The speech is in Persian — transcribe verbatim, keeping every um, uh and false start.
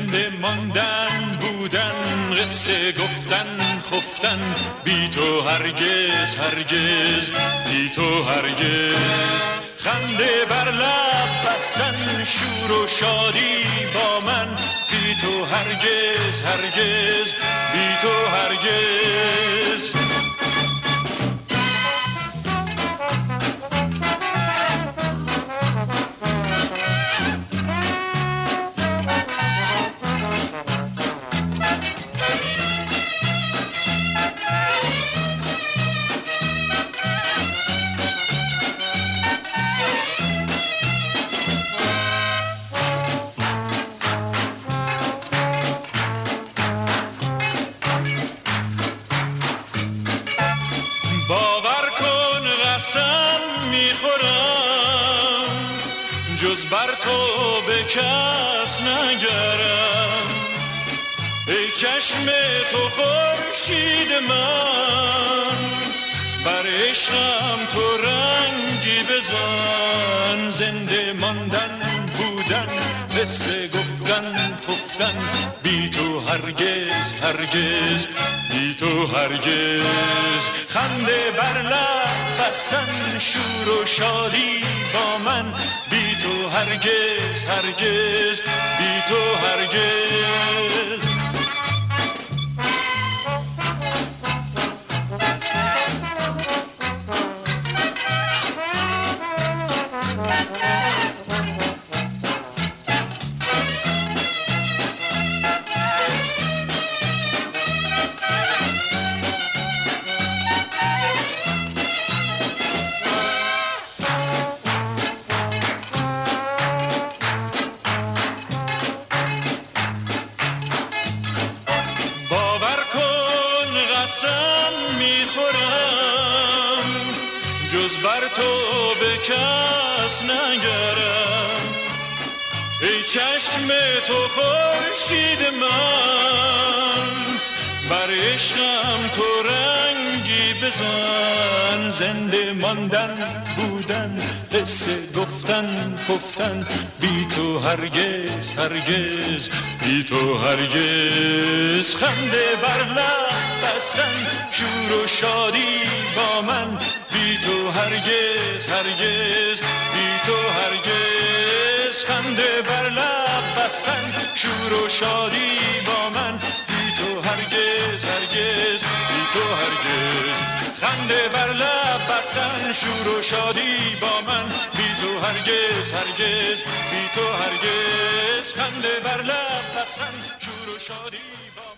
زنده ماندن بودن، قصه گفتن خفتن، بی تو هرگز هرگز، بی تو هرگز. خنده بر لب بستن، شور و شادی با من، بی تو هرگز هرگز، بی تو هرگز. جز بر تو به کس نگرم، ای چشم تو خورشید من، بر عشقم تو رنگی بزن. زنده ماندن بودن، قصه گفتن خفتن، بی تو هرگز هرگز، بی تو هرگز. خنده بر لب بستن، شور و شادی با من، بی تو هرگز هرگز، بی تو هرگز. جز بر تو به کس نگرم، ای چشم تو خورشید من، بر عشقم تو رنگی بزن. زنده ماندن بودن، قصه گفتن خفتن، بی تو هرگز هرگز، بی تو هرگز. خنده بر لب بستن، شور و شادی با من، بی تو هرگز هرگز، بی تو هرگز. خنده بر لب بستن، شور و شادی با من، بی تو هرگز هرگز، بی تو هرگز. خنده بر لب بستن، شور و شادی با من، بی تو هرگز هرگز، بی تو هرگز. خنده بر لب بستن، شور و شادی با من.